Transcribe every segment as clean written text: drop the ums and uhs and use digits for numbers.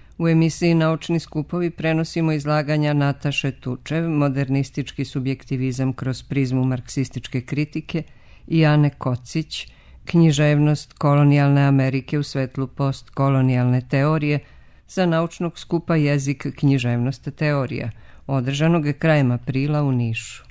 U emisiji Naučni skupovi prenosimo izlaganja Nataše Tučev, modernistički subjektivizam kroz prizmu marksističke kritike, i Ane Kocić, književnost kolonijalne Amerike u svetlu postkolonijalne teorije, sa naučnog skupa Jezik, književnost, teorija, održanog je krajem aprila u Nišu.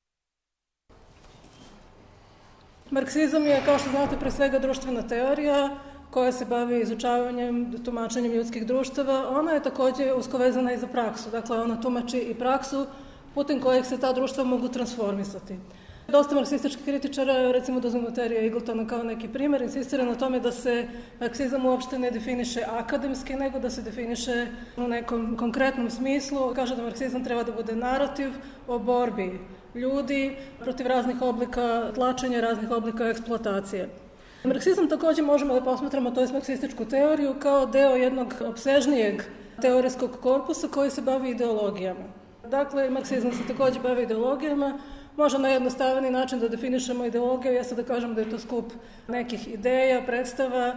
Marksizam je, kao što znate, pre svega društvena teorija koja se bavi izučavanjem, tumačenjem ljudskih društava. Ona je takođe usko vezana i za praksu. Dakle, ona tumači i praksu putem kojeg se ta društva mogu transformisati. Dosta marksističkih kritičara, recimo da uzmemo Terija Eagletona kao neki primer, insistira na tome da se marksizam uopšte ne definiše akademski, nego da se definiše u nekom konkretnom smislu. Kaže da marksizam treba da bude narativ o borbi ljudi protiv raznih oblika tlačenja, raznih oblika eksploatacije. Marksizam takođe možemo da posmatramo, to je marksističku teoriju, kao deo jednog opsežnijeg teorijskog korpusa koji se bavi ideologijama. Dakle, marksizam se takođe bavi ideologijama. Može na jednostavni način da definišemo ideologiju, ja sad da kažem da je to skup nekih ideja, predstava,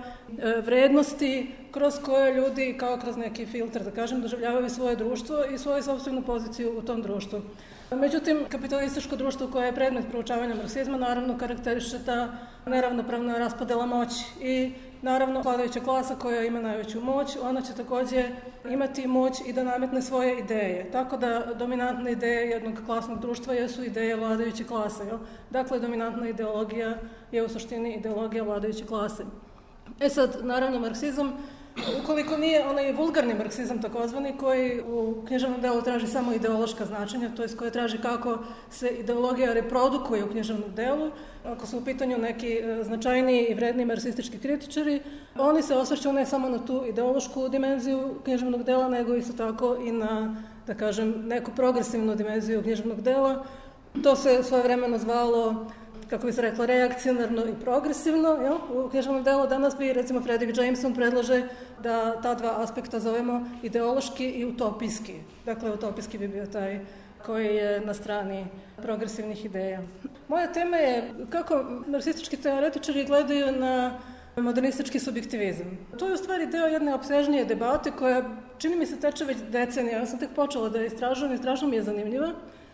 vrednosti kroz koje ljudi, kao kroz neki filter, da kažem, doživljavaju svoje društvo i svoju sopstvenu poziciju u tom društvu. Međutim, kapitalističko društvo koje je predmet proučavanja marksizma naravno karakteriše ta neravnopravna raspodela moći i naravno vladajuća klasa koja ima najveću moć, ona će takođe imati moć i da nametne svoje ideje. Tako da dominantne ideje jednog klasnog društva jesu ideje vladajuće klase. Dakle, dominantna ideologija je u suštini ideologija vladajuće klase. Sad, naravno, marksizam, ukoliko nije onaj vulgarni marksizam takozvani, koji u književnom delu traži samo ideološka značenja, to je koje traži kako se ideologija reprodukuje u književnom delu, ako su u pitanju neki značajniji i vredniji marksistički kritičari, oni se osvrću ne samo na tu ideološku dimenziju književnog dela, nego isto tako i na, da kažem, neku progresivnu dimenziju književnog dela. To se svojevremeno zvalo, kako bi se rekla, reakcionarno i progresivno. U književnom delu danas bi, recimo, Frederick Jameson predlaže da ta dva aspekta zovemo ideološki i utopijski. Dakle, utopijski bi bio taj koji je na strani progresivnih ideja. Moja tema je kako marksistički teoretičari gledaju na modernistički subjektivizam. To je u stvari deo jedne opsežnije debate koja, čini mi se, teče već decenija. Ja sam tek počela da je istražujem i strašno mi je zanimljiva.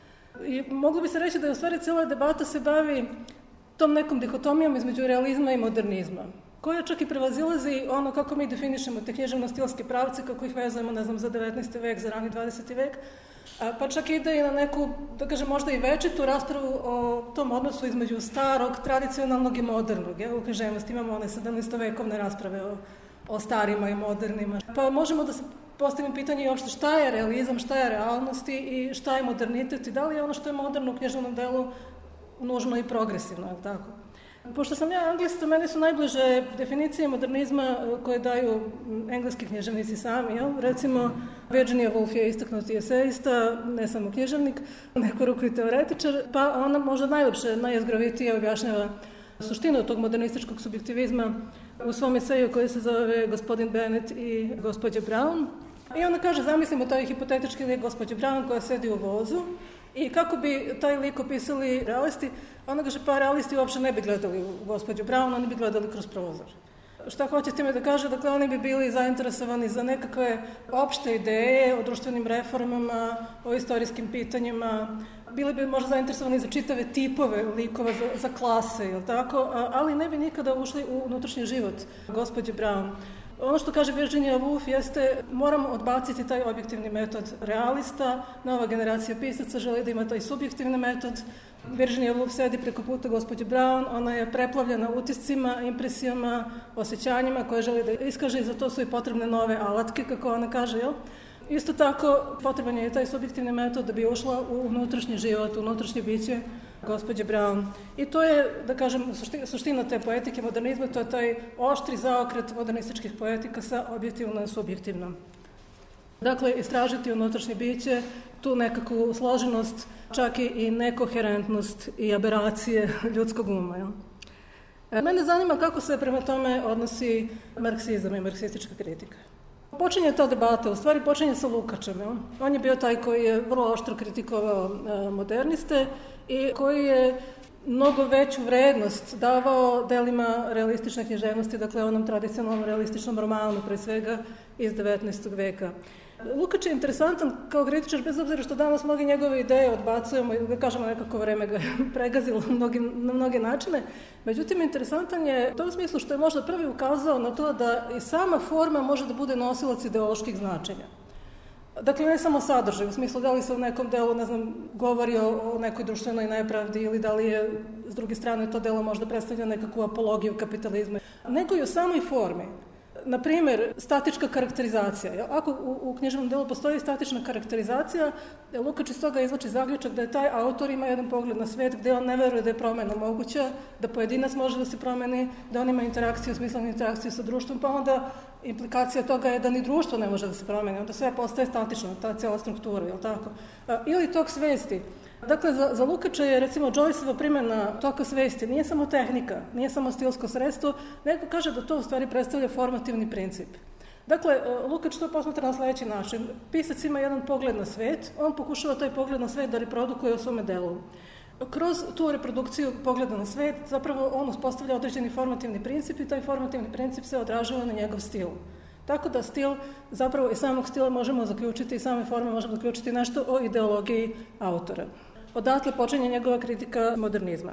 I moglo bi se reći da je u stvari cijela debata se bavi tom nekom dihotomijom između realizma i modernizma, koja čak i prevazilazi ono kako mi definišemo te književno-stilske pravce, kako ih vezujemo, ne znam, za 19. vek, za rani 20. vek, pa čak ide i na neku, da kažem, možda i večitu raspravu o tom odnosu između starog, tradicionalnog i modernog. U književnosti imamo one 17-vekovne rasprave o starima i modernima. Pa možemo da se postavim pitanje i uopšte šta je realizam, šta je realnost i šta je modernitet i da li je ono što je moderno u književnom delu nužno i progresivno, je li tako? Pošto sam ja anglista, meni su najbliže definicije modernizma koje daju engleski književnici sami, jel? Recimo, Virginia Woolf je istaknuti esejista, ne samo književnik, neku ruku i teoretičar, pa ona možda najlepše, najjezgrovitije objašnjava suštinu tog modernističkog subjektivizma u svom eseju koji se zove Gospodin Bennet i gospođa Brown. I ona kaže, zamislimo taj hipotetički lik gospođe Brown koja sedi u vozu i kako bi taj lik opisali realisti, ona kaže, pa realisti uopšte ne bi gledali u gospođu Brown, oni bi gledali kroz prozor. Šta hoće time da kaže? Dakle, oni bi bili zainteresovani za nekakve opšte ideje o društvenim reformama, o istorijskim pitanjima, bili bi možda zainteresovani za čitave tipove likova, za klase, jel tako? Ali ne bi nikada ušli u unutrašnji život gospođe Brown. Ono što kaže Virginia Woolf jeste, moramo odbaciti taj objektivni metod realista, nova generacija pisaca želi da ima taj subjektivni metod. Virginia Woolf sedi preko puta gospođe Brown, ona je preplavljena utiscima, impresijama, osjećanjima koje želi da iskaže i za to su i potrebne nove alatke, kako ona kaže, jel? Isto tako, potreban je taj subjektivni metod da bi ušla u unutrašnji život, u unutrašnje biće gospođe Brown. I to je, da kažem, suština te poetike modernizma, to je taj oštri zaokret modernističkih poetika sa objektivno i subjektivno. Dakle, istražiti unutrašnje biće, tu nekakvu složenost, čak i nekoherentnost i aberacije ljudskog uma. Jel? Mene zanima kako se prema tome odnosi marksizam i marksistička kritika. Počinje ta debata, u stvari počinje sa Lukačem. Jel? On je bio taj koji je vrlo oštro kritikovao moderniste i koji je mnogo veću vrednost davao delima realistične književnosti, dakle onom tradicionalnom realističnom romanu, pre svega iz 19. veka. Lukač je interesantan kao kritičar, bez obzira što danas mnogi njegove ideje odbacujemo i da kažemo nekako vreme ga pregazilo na mnoge načine. Međutim, interesantan je u tom smislu što je možda prvi ukazao na to da i sama forma može da bude nosilac ideoloških značenja. Dakle, ne samo sadržaj, u smislu da li se u nekom delu, govori o nekoj društvenoj nepravdi ili da li je, s druge strane, to delo možda predstavlja nekakvu apologiju kapitalizma, nego i o samoj formi. Na primjer, statička karakterizacija. Ako u književnom delu postoji statična karakterizacija, Lukač iz toga izvlači zaključak da je taj autor ima jedan pogled na svet gde on ne veruje da je promena moguća, da pojedinac može da se promeni, da on ima interakciju, smislenu interakciju sa društvom, pa onda implikacija toga je da ni društvo ne može da se promeni, onda sve postaje statično, ta cijela struktura, je li tako? Ili tok svesti. Dakle, za Lukača je, recimo, Joyceova primjena toka svesti nije samo tehnika, nije samo stilsko sredstvo, nego kaže da to u stvari predstavlja formativni princip. Dakle, Lukač to posmatra na sledeći način. Pisac ima jedan pogled na svet, on pokušava taj pogled na svet da reprodukuje u svome delu. Kroz tu reprodukciju pogleda na svet, zapravo on uspostavlja određeni formativni princip i taj formativni princip se odražava na njegov stil. Tako da stil, zapravo iz samog stila možemo zaključiti, iz same forme možemo zaključiti nešto o ideologiji autora. Odatle počinje njegova kritika modernizma.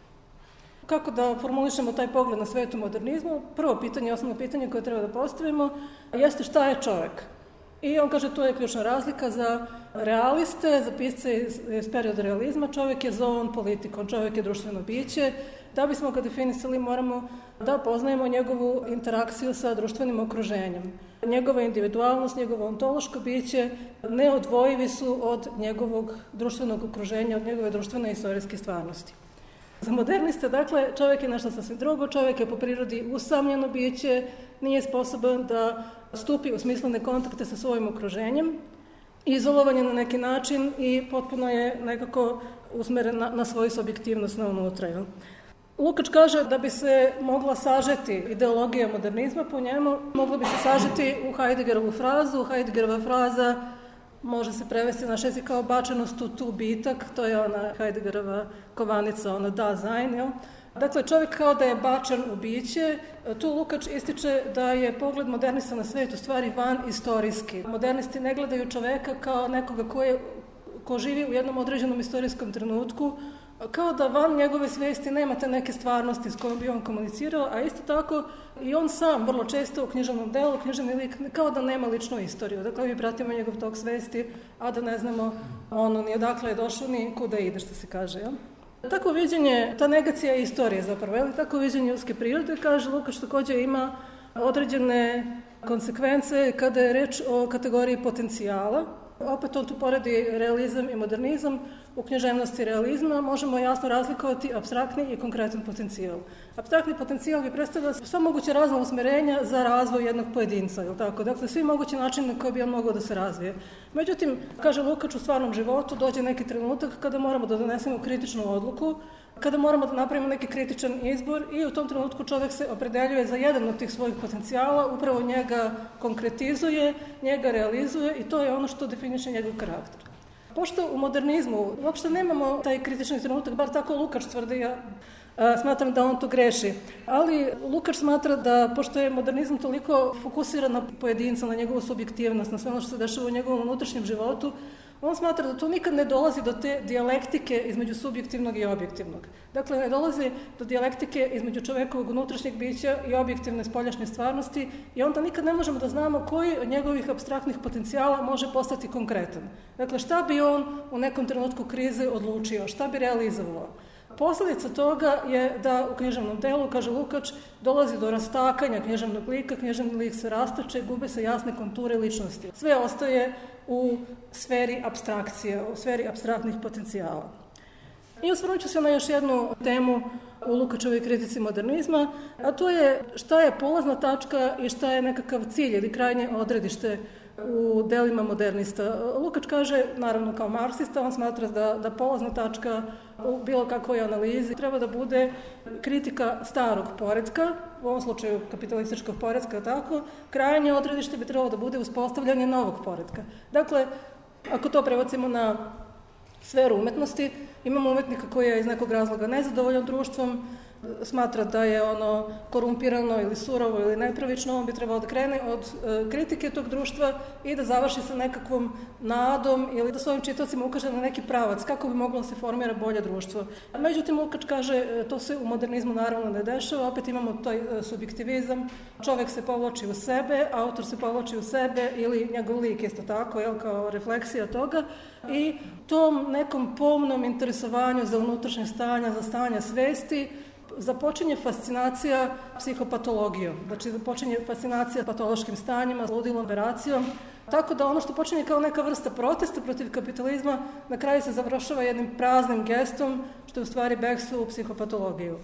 Kako da formulišemo taj pogled na svet u modernizmu? Prvo pitanje, osnovno pitanje koje treba da postavimo, jeste šta je čovek? I on kaže, to je ključna razlika za realiste, za pisce iz perioda realizma, čovjek je zoon politikom, čovjek je društveno biće. Da bismo ga definisali, moramo da poznajemo njegovu interakciju sa društvenim okruženjem. Njegova individualnost, njegovo ontološko biće neodvojivi su od njegovog društvenog okruženja, od njegove društvene i istorijske stvarnosti. Za moderniste, dakle, čovjek je nešto sasvim drugo, čovjek je po prirodi usamljeno biće, nije sposoban da stupi u smislene kontakte sa svojim okruženjem, izolovan je na neki način i potpuno je nekako usmeren na svoju subjektivnost na unutra. Lukač kaže da bi se mogla sažeti ideologija modernizma po njemu, mogla bi se sažeti u Heideggerovu frazu. Heideggerova fraza može se prevesti na naš jezik kao bačenost u tu bitak, to je ona Heideggerova kovanica, ona Dasein, jel? Dakle, čovjek kao da je bačen u biće. Tu Lukač ističe da je pogled modernista na svet u stvari van istorijski. Modernisti ne gledaju čoveka kao nekoga ko živi u jednom određenom istorijskom trenutku, kao da van njegove svesti nemate neke stvarnosti s kojom bi on komunicirao, a isto tako i on sam vrlo često u književnom delu, književni lik, kao da nema ličnu istoriju. Dakle, mi pratimo njegov tok svesti, a da ne znamo ni odakle je došao, ni kuda ide, što se kaže, jel? Tako viđenje, ta negacija istorije zapravo, jel? Tako viđenje ljudske prirode, kaže Lukač, takođe ima određene konsekvence kada je reč o kategoriji potencijala. Opet on tu poredi realizam i modernizam. U književnosti realizma možemo jasno razlikovati apstraktni i konkretan potencijal. Apstraktni potencijal bi predstavljao sva moguće razna usmerenja za razvoj jednog pojedinca, je li tako? Dakle, svi mogući načini na koji bi on mogao da se razvije. Međutim, kaže Lukač, u stvarnom životu dođe neki trenutak kada moramo da donesemo kritičnu odluku, kada moramo da napravimo neki kritičan izbor i u tom trenutku čovjek se opredeljuje za jedan od tih svojih potencijala, upravo njega konkretizuje, njega realizuje i to je ono što definiše njegov karakter. Pošto u modernizmu uopšte nemamo taj kritični trenutak, bar tako Lukač tvrdi, ja smatram da on to greši, ali Lukač smatra da, pošto je modernizam toliko fokusiran na pojedinca, na njegovu subjektivnost, na sve ono što se dešava u njegovom unutrašnjem životu, on smatra da to nikad ne dolazi do te dijalektike između subjektivnog i objektivnog. Dakle, ne dolazi do dijalektike između čovekovog unutrašnjeg bića i objektivne spoljašnje stvarnosti i onda nikad ne možemo da znamo koji od njegovih apstraktnih potencijala može postati konkretan. Dakle, šta bi on u nekom trenutku krize odlučio, šta bi realizovao. Posljedica toga je da u književnom delu, kaže Lukač, dolazi do rastakanja književnog lika, književni lik se rastače, gube se jasne konture ličnosti. Sve ostaje u sferi apstrakcije, u sferi apstraktnih potencijala. I osvrnut ću se na još jednu temu u Lukačevoj kritici modernizma, a to je šta je polazna tačka i šta je nekakav cilj ili krajnje odredište u delima modernista. Lukač kaže, naravno kao marksista, on smatra da polazna tačka u bilo kakvoj analizi treba da bude kritika starog poretka, u ovom slučaju kapitalističkog poretka, tako, krajnje odredište bi trebalo da bude uspostavljanje novog poretka. Dakle, ako to prebacimo na sferu umetnosti. Imamo umetnika koji je iz nekog razloga nezadovoljan društvom, smatra da je ono korumpirano ili surovo ili nepravično, on bi trebao da krene od kritike tog društva i da završi sa nekakvom nadom ili da svojim čitocima ukaže na neki pravac kako bi moglo da se formira bolje društvo. Međutim, Lukács kaže, to se u modernizmu naravno ne dešava, opet imamo taj subjektivizam, čovek se povlači u sebe, autor se povlači u sebe ili njegov lik isto tako, kao refleksija toga i tom nekom pomnom interesovanju za unutrašnje stanja, za stanja svesti, započinje fascinacija psihopatologijom, znači započinje fascinacija patološkim stanjima, ludilom, operacijom, tako da ono što počinje kao neka vrsta protesta protiv kapitalizma, na kraju se završava jednim praznim gestom, što je u stvari bekstvo u psihopatologiju.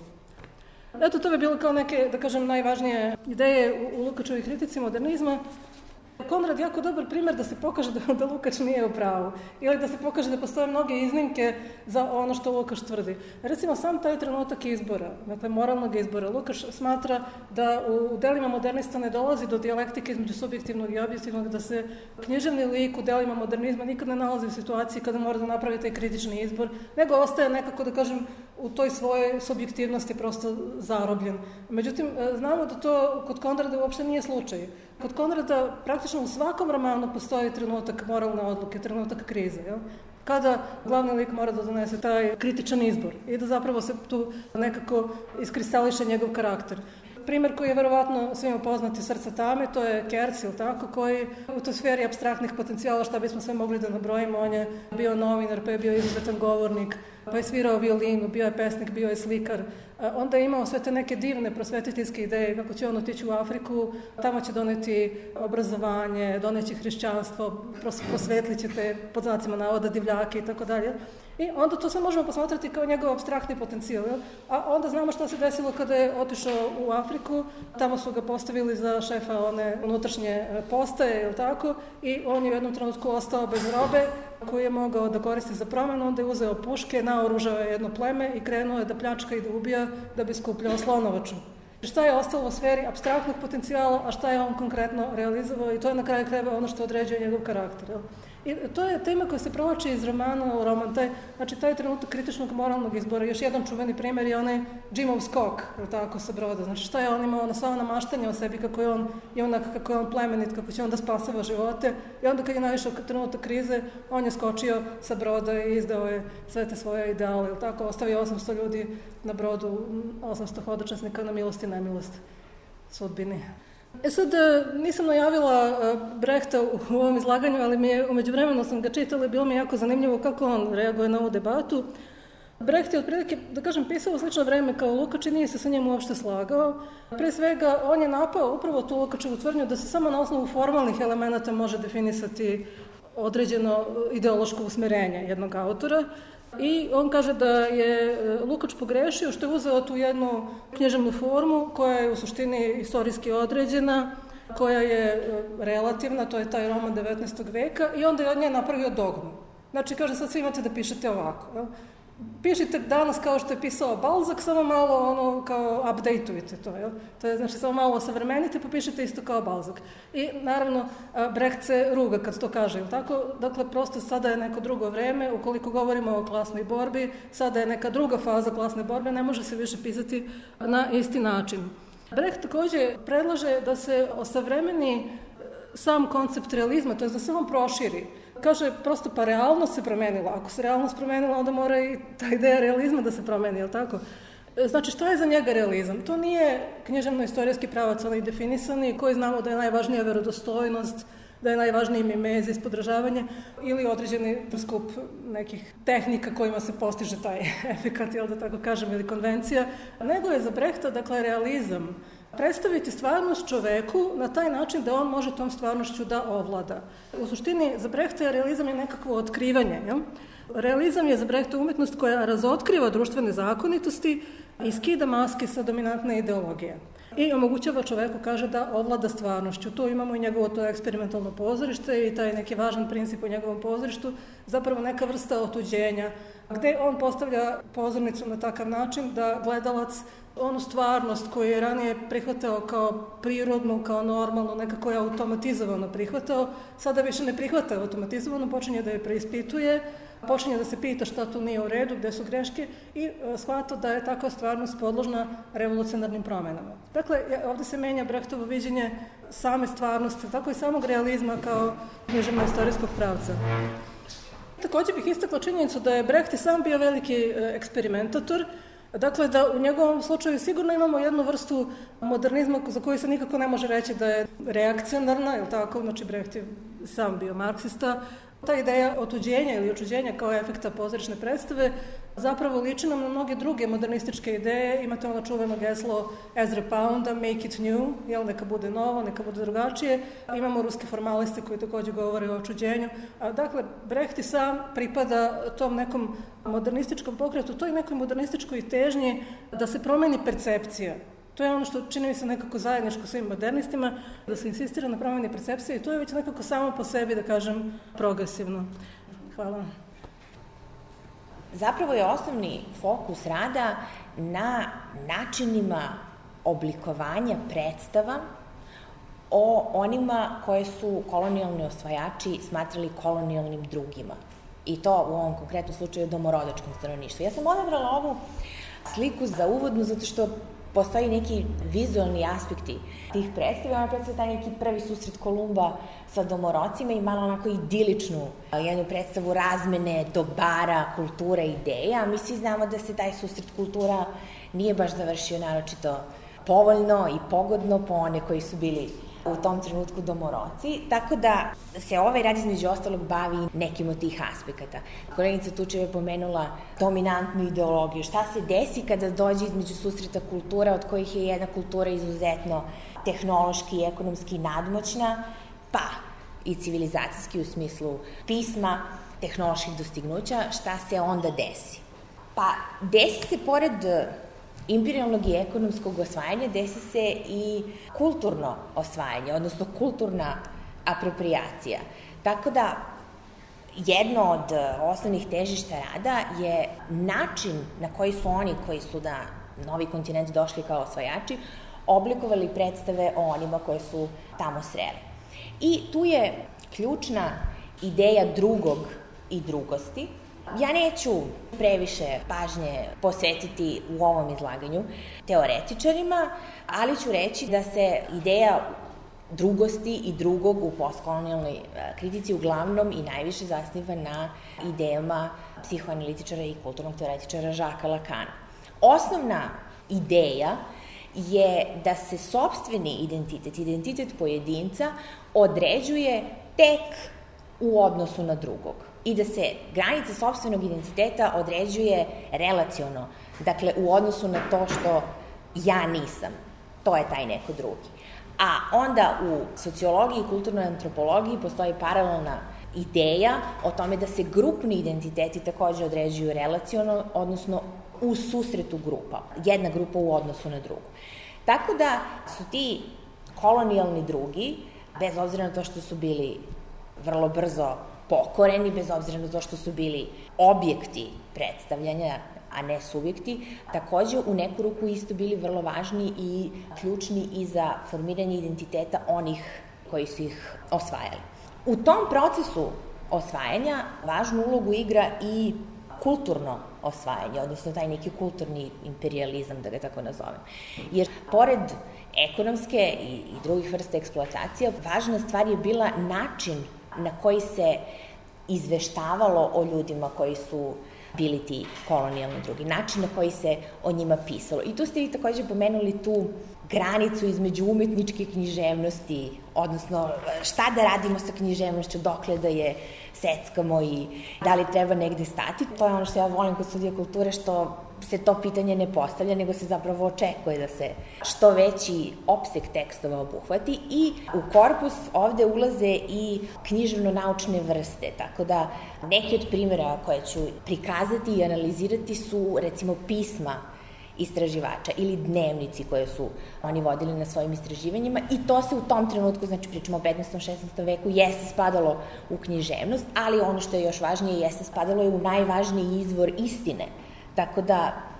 Eto, to bi bilo kao neke, da kažem, najvažnije ideje u Lukáčovoj kritici modernizma. Konrad jako dobar primjer da se pokaže da Lukács nije u pravu ili da se pokaže da postoje mnoge iznimke za ono što Lukács tvrdi. Recimo, sam taj trenutak izbora, dakle moralnog izbora, Lukács smatra da u delima modernista ne dolazi do dijalektike između subjektivnog i objektivnog, da se književni lik u delima modernizma nikad ne nalazi u situaciji kada mora da napravi taj kritični izbor, nego ostaje nekako, da kažem, u toj svojoj subjektivnosti prosto zarobljen. Međutim, znamo da to kod Konrada uopšte nije slučaj. Kod Konrada praktično u svakom romanu postoji trenutak moralne odluke, trenutak krize, jel? Kada glavni lik mora da donese taj kritičan izbor i da zapravo se tu nekako iskristališe njegov karakter. Primer koji je verovatno svima poznati, Srca tame, to je Kerc, ili tako, koji u toj sferi apstraktnih potencijala, šta bismo sve mogli da nabrojimo, on je bio novinar, pa je bio izuzetan govornik, pa je svirao violinu, bio je pesnik, bio je slikar. Onda je imao sve te neke divne prosvetiteljske ideje, kako će on otići u Afriku, tamo će doneti obrazovanje, doneći hrišćanstvo, prosvetlit će te, pod znacima navoda, divljake i tako dalje. I onda to sve možemo posmatrati kao njegov apstraktni potencijal. A onda znamo šta se desilo kada je otišao u Afriku, tamo su ga postavili za šefa one unutrašnje postaje, ili tako, i on je u jednom trenutku ostao bez robe koju je mogao da koristi za promenu, onda je uzeo puške, naoružao je jedno pleme i krenuo je da pljačka i da ubija da bi skupljao slonovaču. Šta je ostalo u sferi apstraktnog potencijala, a šta je on konkretno realizovao i to je na kraju krajeva ono što određuje njegov karakter. I to je tema koja se provlači iz romana u roman, taj trenutak kritičnog moralnog izbora. Još jedan čuveni primjer je onaj Jimov skok, tako, sa broda. Znači šta je on imao, sva namaštanja o sebi, kako je on junak, kako je on plemenit, kako će on da spasava živote. I onda kad je naišao trenutak krize, on je skočio sa broda i izdao je sve te svoje ideale. Tako, ostavio 800 ljudi na brodu, 800 hodočasnika na milost i nemilost sudbini. Sad, nisam najavila Brehta u ovom izlaganju, ali umeđu vremenu sam ga čitala i bilo mi jako zanimljivo kako on reaguje na ovu debatu. Brecht je otprilike, da kažem, pisao u slično vreme kao Lukács i nije se sa njim uopšte slagao. Pre svega, on je napao upravo tu Lukáčevu tvrdnju da se samo na osnovu formalnih elemenata može definisati određeno ideološko usmerenje jednog autora. I on kaže da je Lukács pogrešio što je uzeo tu jednu književnu formu koja je u suštini istorijski određena, koja je relativna, to je taj roman 19. veka, i onda je od nje napravio dogmu. Znači, kaže, sad svi imate da pišete ovako. Jel? Pišite danas kao što je pisao Balzac, samo malo kao updateujte to. Jel? To je, znači, samo malo savremenite, pa pišete isto kao Balzac. I naravno, Brecht se ruga kad to kaže. Jel tako? Dakle, prosto sada je neko drugo vreme, ukoliko govorimo o klasnoj borbi, sada je neka druga faza klasne borbe, ne može se više pisati na isti način. Brecht takođe predlaže da se osavremeni sam koncept realizma, to je da se on proširi. Kaže, prosto, pa realnost se promenila. Ako se realnost promenila, onda mora i ta ideja realizma da se promeni, je li tako? Znači, šta je za njega realizam? To nije književno-istorijski pravac, onaj definisani, koji znamo da je najvažnija verodostojnost, da je najvažniji mimezis, podržavanje ili određeni skup nekih tehnika kojima se postiže taj efekat, jel da tako kažem, ili konvencija, nego je za Brehta, dakle, realizam predstaviti stvarnost čoveku na taj način da on može tom stvarnošću da ovlada. U suštini, za Brehta realizam je nekakvo otkrivanje. Jel? Realizam je za Brehta umetnost koja razotkriva društvene zakonitosti i skida maske sa dominantne ideologije. I omogućava čoveku, kaže, da ovlada stvarnošću. Tu imamo i njegovo to eksperimentalno pozorište i taj neki važan princip u njegovom pozorištu, zapravo neka vrsta otuđenja, gde on postavlja pozornicu na takav način da gledalac onu stvarnost koju je ranije prihvatao kao prirodnu, kao normalnu, nekako je automatizovano prihvatao, sada više ne prihvata automatizovano, počinje da je preispituje, počinje da se pita šta tu nije u redu, gde su greške i shvata da je takva stvarnost podložna revolucionarnim promenama. Dakle, ovde se menja Brechtovo viđenje same stvarnosti, tako i samog realizma kao književno-istorijskog pravca. Takođe bih istakla činjenicu da je Brecht i sam bio veliki eksperimentator, dakle da u njegovom slučaju sigurno imamo jednu vrstu modernizma za koju se nikako ne može reći da je reakcionarna, je li tako? Znači Brecht je sam bio marksista. Ta ideja otuđenja ili očuđenja kao efekta pozorišne predstave zapravo liči nam na mnoge druge modernističke ideje. Imate ono čuveno geslo Ezra Pounda, make it new, jel, neka bude novo, neka bude drugačije. Imamo ruske formaliste koji takođe govore o očuđenju. Dakle, Brecht i sam pripada tom nekom modernističkom pokretu, toj nekoj modernističkoj težnji da se promeni percepcija. To je ono što čini mi se nekako zajedničko svim modernistima, da se insistira na promeni percepcije i to je već nekako samo po sebi, da kažem, progresivno. Hvala. Zapravo je osnovni fokus rada na načinima oblikovanja predstava o onima koje su kolonijalni osvajači smatrali kolonijalnim drugima. I to u ovom konkretnom slučaju domorodačkom stanovništvu. Ja sam odabrala ovu sliku za uvodnu zato što postoji neki vizualni aspekti tih predstava. Ona predstava taj neki prvi susret Kolumba sa domorocima i malo onako idiličnu jednu predstavu razmene dobara, kultura, ideja. Mi svi znamo da se taj susret kultura nije baš završio naročito povoljno i pogodno po one koji su bili u tom trenutku domoroci, tako da se ovaj rad između ostalog bavi nekim od tih aspekata. Koleginica Tučeva je pomenula dominantnu ideologiju. Šta se desi kada dođe između susreta kultura, od kojih je jedna kultura izuzetno tehnološki i ekonomski nadmoćna, pa i civilizacijski u smislu pisma, tehnoloških dostignuća, šta se onda desi? Pa desi se pored imperijalnog i ekonomskog osvajanja, desi se i kulturno osvajanje, odnosno kulturna apropriacija. Tako da, jedno od osnovnih težišta rada je način na koji su oni koji su na novi kontinent došli kao osvajači, oblikovali predstave o onima koje su tamo sreli. I tu je ključna ideja drugog i drugosti. Ja neću previše pažnje posvetiti u ovom izlaganju teoretičarima, ali ću reći da se ideja drugosti i drugog u postkolonijalnoj kritici uglavnom i najviše zasniva na idejama psihoanalitičara i kulturnog teoretičara Jacquesa Lacana. Osnovna ideja je da se sopstveni identitet pojedinca određuje tek u odnosu na drugog i da se granica sopstvenog identiteta određuje relaciono, dakle u odnosu na to što ja nisam, to je taj neko drugi. A onda u sociologiji i kulturnoj antropologiji postoji paralelna ideja o tome da se grupni identiteti takođe određuju relaciono, odnosno u susretu grupa, jedna grupa u odnosu na drugu. Tako da su ti kolonijalni drugi, bez obzira na to što su bili vrlo brzo pokoreni, bez obzira na to što su bili objekti predstavljanja, a ne subjekti, takođe u neku ruku isto bili vrlo važni i ključni i za formiranje identiteta onih koji su ih osvajali. U tom procesu osvajanja važnu ulogu igra i kulturno osvajanje, odnosno taj neki kulturni imperijalizam, da ga tako nazovem. Jer pored ekonomske i drugih vrsta eksploatacija, važna stvar je bila način na koji se izveštavalo o ljudima koji su bili ti kolonijalni drugi, način na koji se o njima pisalo. I tu ste vi takođe pomenuli tu granicu između umetničke književnosti, odnosno šta da radimo sa književnošću, dokle da je seckamo i da li treba negde stati. To je ono što ja volim kod studija kulture, što se to pitanje ne postavlja, nego se zapravo očekuje da se što veći opseg tekstova obuhvati i u korpus ovde ulaze i književno-naučne vrste, tako da neki od primjera koje ću prikazati i analizirati su recimo pisma istraživača ili dnevnici koje su oni vodili na svojim istraživanjima i to se u tom trenutku, znači pričamo o 15. 16. veku, jeste spadalo u književnost, ali ono što je još važnije jeste spadalo je u najvažniji izvor istine. Tako da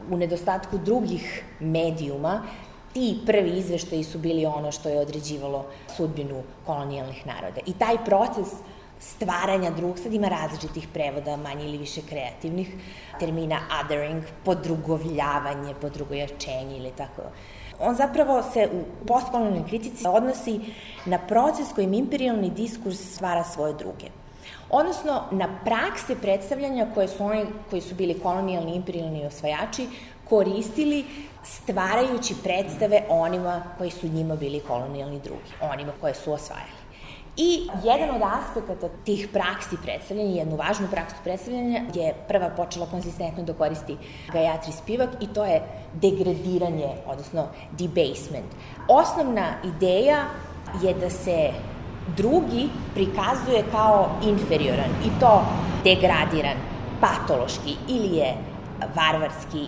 u nedostatku drugih medijuma, ti prvi izveštaji su bili ono što je određivalo sudbinu kolonijalnih naroda. I taj proces stvaranja drugog, sad ima različitih prevoda, manje ili više kreativnih termina, othering, podrugovljavanje, podrugojačenje ili tako. On zapravo se u postkolonijalnoj kritici odnosi na proces kojim imperijalni diskurs stvara svoje druge. Odnosno, na prakse predstavljanja koje su oni koji su bili kolonijalni, imperijalni osvajači koristili stvarajući predstave onima koji su njima bili kolonijalni drugi, onima koje su osvajali. I jedan od aspekata tih praksi predstavljanja, jednu važnu praksu predstavljanja, je prva počela konzistentno da koristi Gayatri Spivak i to je degradiranje, odnosno debasement. Osnovna ideja je da se drugi prikazuje kao inferioran i to degradiran, patološki, ili je varvarski,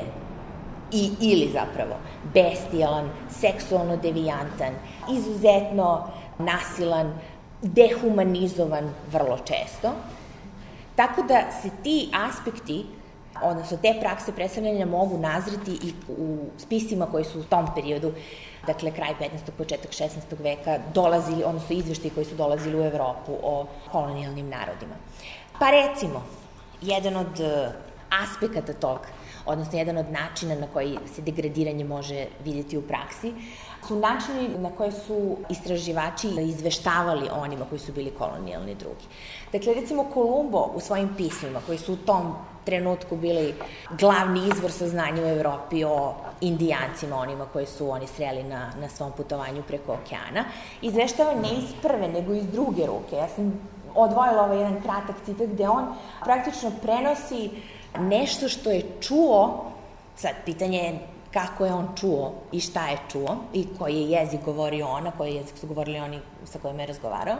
ili zapravo bestijalan, seksualno devijantan, izuzetno nasilan, dehumanizovan vrlo često. Tako da se ti aspekti, odnosno te prakse predstavljanja mogu nazreti i u spisima koji su u tom periodu, dakle kraj 15. početak 16. veka, dolazili, odnosno izveštaji koji su dolazili u Evropu o kolonijalnim narodima. Pa recimo, jedan od aspekata tog, odnosno jedan od načina na koji se degradiranje može vidjeti u praksi, su načini na koje su istraživači izveštavali onima koji su bili kolonijalni drugi. Dakle, recimo Kolumbo u svojim pismima, koji su u tom trenutku bili glavni izvor saznanja u Evropi o Indijancima, onima koji su oni sreli na svom putovanju preko okeana, izveštava ne iz prve, nego iz druge ruke. Ja sam odvojila ovaj jedan kratak citat gde on praktično prenosi nešto što je čuo, sad pitanje je kako je on čuo i šta je čuo i koji je jezik govorio ona, koji jezik su govorili oni sa kojima je razgovarao,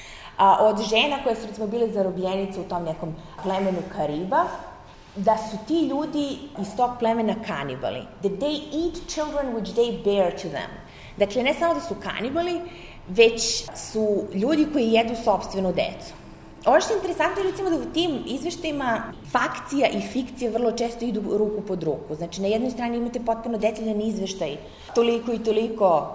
od žena koje su recimo bile zarobljenice u tom nekom plemenu Kariba, da su ti ljudi iz tog plemena kanibali. That they eat children which they bear to them. Dakle, ne samo da su kanibali, već su ljudi koji jedu sopstvenu decu. Ovo što je interesantno je recimo da u tim izveštajima fakcija i fikcija vrlo često idu ruku pod ruku. Znači, na jednoj strani imate potpuno detaljan izveštaj, toliko i toliko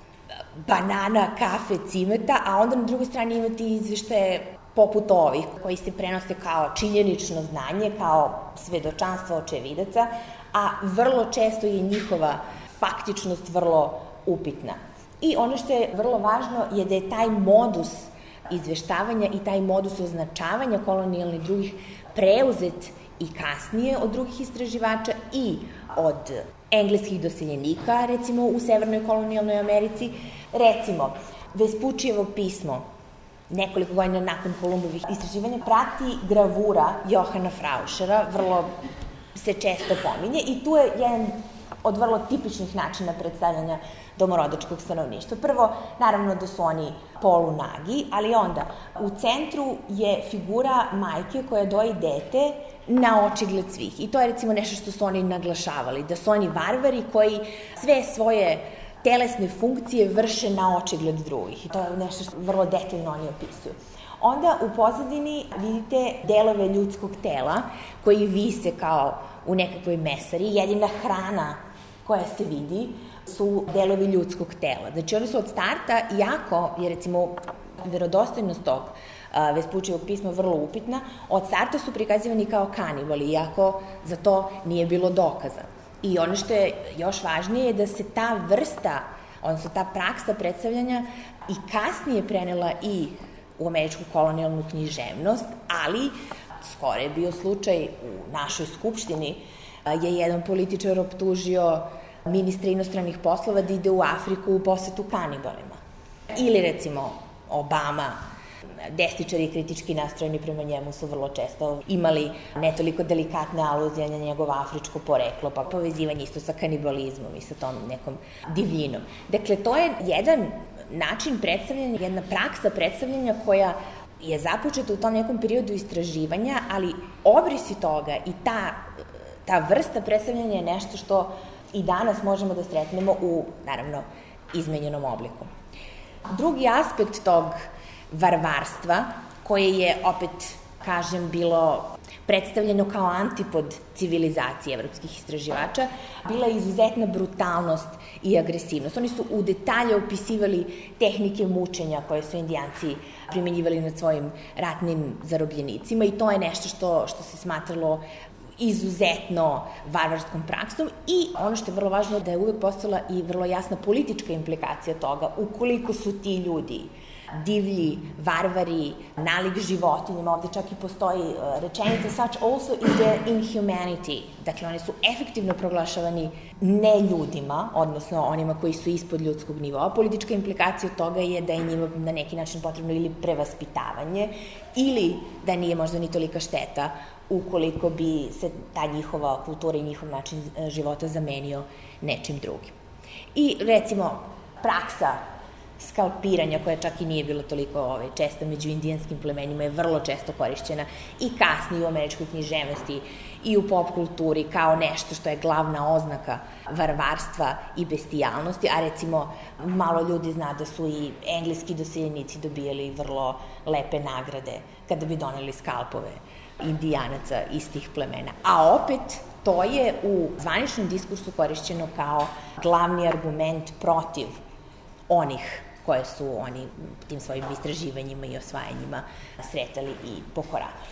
banana, kafe, cimeta, a onda na drugoj strani imate izveštaje poput ovih, koji se prenose kao činjenično znanje, kao svedočanstvo očevidaca, a vrlo često je njihova faktičnost vrlo upitna. I ono što je vrlo važno je da je taj modus izveštavanja i taj modus označavanja kolonijalnih drugih preuzet i kasnije od drugih istraživača i od engleskih doseljenika, recimo u Severnoj kolonijalnoj Americi. Recimo, Vespuccijevo pismo, nekoliko godina nakon Kolumbovih istraživanja, prati gravura Johana Frauschera, vrlo se često pominje i tu je jedan od vrlo tipičnih načina predstavljanja domorodačkog stanovništva. Prvo, naravno da su oni polunagi, ali onda u centru je figura majke koja doji dete na očigled svih. I to je recimo nešto što su oni naglašavali, da su oni varvari koji sve svoje telesne funkcije vrše na očigled drugih. I to je nešto što vrlo detaljno oni opisuju. Onda u pozadini vidite delove ljudskog tela koji vise kao u nekakvoj mesari. Jedina hrana koja se vidi su delovi ljudskog tela. Znači, oni su od starta, iako je recimo verodostojnost tog Vespuccijevog pisma vrlo upitna, od starta su prikazivani kao kanibali, iako za to nije bilo dokaza. I ono što je još važnije je da se ta vrsta, odnosno ta praksa predstavljanja i kasnije prenela i u američku kolonijalnu književnost, ali skoro je bio slučaj u našoj skupštini, je jedan političar optužio ministra inostranih poslova da ide u Afriku u posetu kanibalima. Ili recimo Obama, desničari i kritički nastrojeni prema njemu su vrlo često imali ne toliko delikatne aluzije na njegovo afričko poreklo, pa povezivanje isto sa kanibalizmom i sa tom nekom divinom. Dakle, to je jedan način predstavljanja, jedna praksa predstavljanja koja je započeta u tom nekom periodu istraživanja, ali obrisi toga i ta vrsta predstavljanja je nešto što i danas možemo da sretnemo u, naravno, izmenjenom obliku. Drugi aspekt tog varvarstva, koje je opet kažem, bilo predstavljeno kao antipod civilizacije evropskih istraživača, bila je izuzetna brutalnost i agresivnost. Oni su u detalje opisivali tehnike mučenja koje su Indijanci primenjivali nad svojim ratnim zarobljenicima i to je nešto što se smatralo izuzetno varvarskom praksom i ono što je vrlo važno da je uvek postala i vrlo jasna politička implikacija toga ukoliko su ti ljudi divlji, varvari, nalik životinjima, ovde čak i postoji rečenica such also is their inhumanity. Dakle, oni su efektivno proglašavani ne ljudima, odnosno onima koji su ispod ljudskog nivoa. Politička implikacija toga je da je njima na neki način potrebno ili prevaspitavanje ili da nije možda ni tolika šteta ukoliko bi se ta njihova kultura i njihov način života zamenio nečim drugim. I recimo praksa skalpiranja, koja čak i nije bila toliko česta među indijanskim plemenima, je vrlo često korišćena i kasnije u američkoj književnosti i u pop kulturi kao nešto što je glavna oznaka varvarstva i bestijalnosti, a recimo malo ljudi zna da su i engleski doseljenici dobijali vrlo lepe nagrade kada bi doneli skalpove indijanaca iz tih plemena. A opet, to je u zvaničnom diskursu korišćeno kao glavni argument protiv onih koje su oni tim svojim istraživanjima i osvajanjima sretali i pokoravali.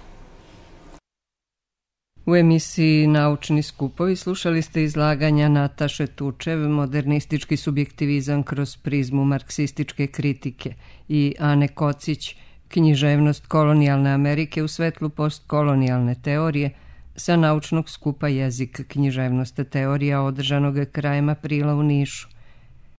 U emisiji Naučni skupovi slušali ste izlaganja Nataše Tučev, Modernistički subjektivizam kroz prizmu marksističke kritike, i Ane Kocić, Književnost kolonijalne Amerike u svetlu postkolonijalne teorije, sa naučnog skupa Jezik književnosti teorija održanog krajem aprila u Nišu.